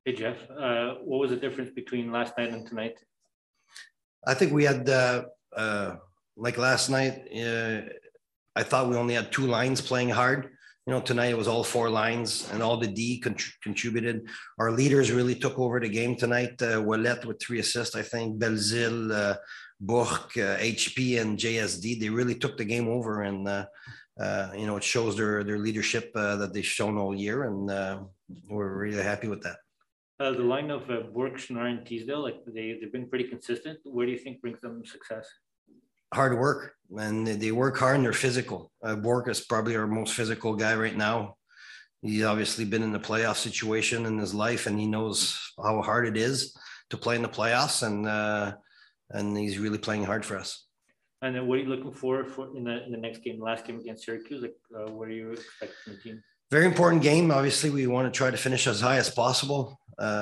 Hey, Jeff. What was the difference between last night and tonight? I think we had, like last night, I thought we only had two lines playing hard. Tonight it was all four lines and all the D contributed. Our leaders really took over the game tonight. Ouellet with 3 assists, I think. Belzile, Bourque, HP, and JSD. They really took the game over, and it shows their leadership that they've shown all year, and we're really happy with that. The line of Bourque, Schnarr, and Teasdale, they've been pretty consistent. What do you think brings them success? Hard work, and they work hard and they're physical. Bourque is probably our most physical guy right now. He's obviously been in the playoff situation in his life, and he knows how hard it is to play in the playoffs, and he's really playing hard for us. And then what are you looking for in the next game, last game against Syracuse? What are you expecting from the team? Very important game. Obviously, we want to try to finish as high as possible.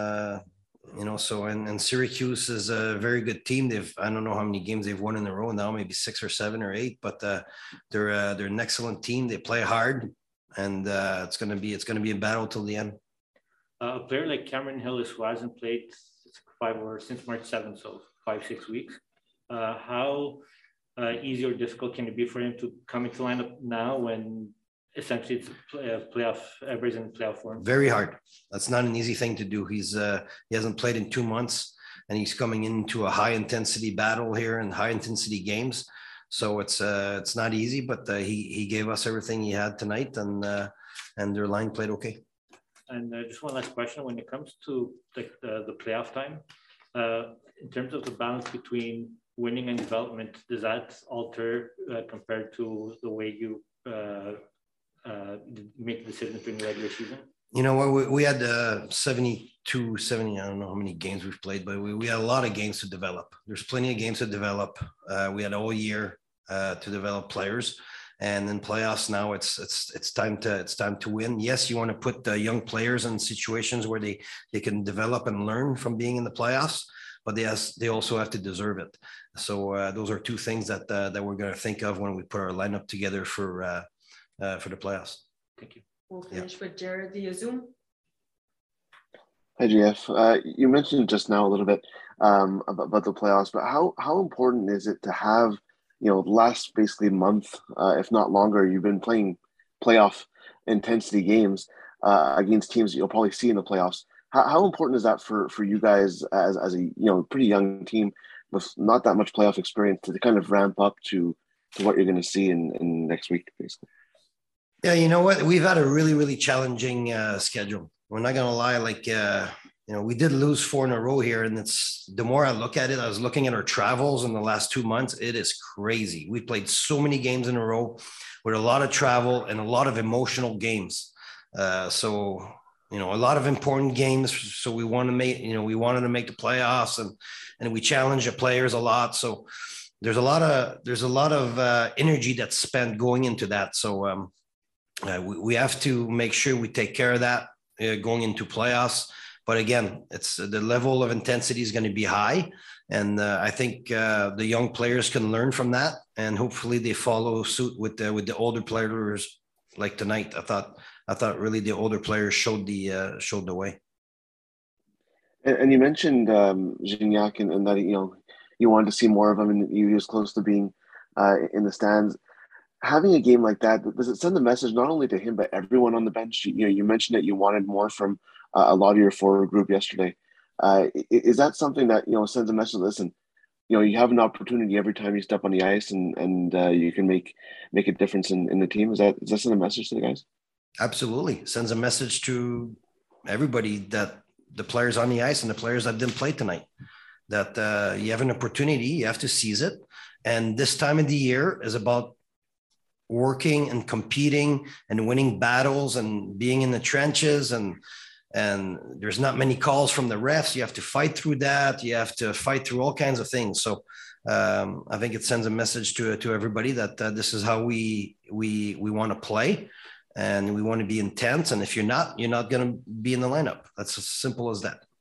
And Syracuse is a very good team. I don't know how many games they've won in a row now, maybe 6 or 7 or 8, but they're an excellent team. They play hard, and it's going to be a battle till the end. A player like Cameron Hill, who hasn't played since March 7th, so 5-6 weeks. How easy or difficult can it be for him to come into lineup now when essentially it's playoff, everybody's in playoff form? Very hard. That's not an easy thing to do. He hasn't played in 2 months, and he's coming into a high intensity battle here and high intensity games. So it's not easy, but he gave us everything he had tonight, and their line played okay. And just one last question: when it comes to the playoff time, in terms of the balance between winning and development, does that alter compared to the way you make decisions during the regular season? We had 72, 70, I don't know how many games we've played, but we had a lot of games to develop. There's plenty of games to develop. We had all year to develop players, and in playoffs now it's time to win. Yes, you want to put the young players in situations where they can develop and learn from being in the playoffs, but they also have to deserve it. So those are two things that we're going to think of when we put our lineup together for the playoffs. Thank you. We'll finish with Jared via Zoom. Hi, GF. You mentioned just now a little bit about the playoffs, but how important is it to have, last basically month, if not longer, you've been playing playoff intensity games against teams that you'll probably see in the playoffs. How important is that for you guys as a pretty young team with not that much playoff experience to kind of ramp up to what you're going to see in next week, basically? Yeah, you know what? We've had a really, really challenging schedule. We're not going to lie. We did lose 4 in a row here. And the more I look at it, I was looking at our travels in the last 2 months. It is crazy. We played so many games in a row with a lot of travel and a lot of emotional games. A lot of important games. So we wanted to make the playoffs, and we challenge the players a lot. So there's a lot of energy that's spent going into that. So, we have to make sure we take care of that going into playoffs. But again, it's the level of intensity is going to be high, and I think the young players can learn from that, and hopefully they follow suit with the older players. Like tonight, I thought really the older players showed the way. And you mentioned Gignac and that you wanted to see more of him, and he was close to being in the stands. Having a game like that, does it send a message not only to him but everyone on the bench? You mentioned that you wanted more from a lot of your forward group yesterday. Is that something that sends a message? Listen, you have an opportunity every time you step on the ice, and you can make a difference in the team. Does that send a message to the guys? Absolutely, it sends a message to everybody, that the players on the ice and the players that didn't play tonight, that you have an opportunity, you have to seize it, and this time of the year is about working and competing and winning battles and being in the trenches, and there's not many calls from the refs. You have to fight through that. You have to fight through all kinds of things. So I think it sends a message to everybody that this is how we want to play, and we want to be intense. And if you're not going to be in the lineup. That's as simple as that.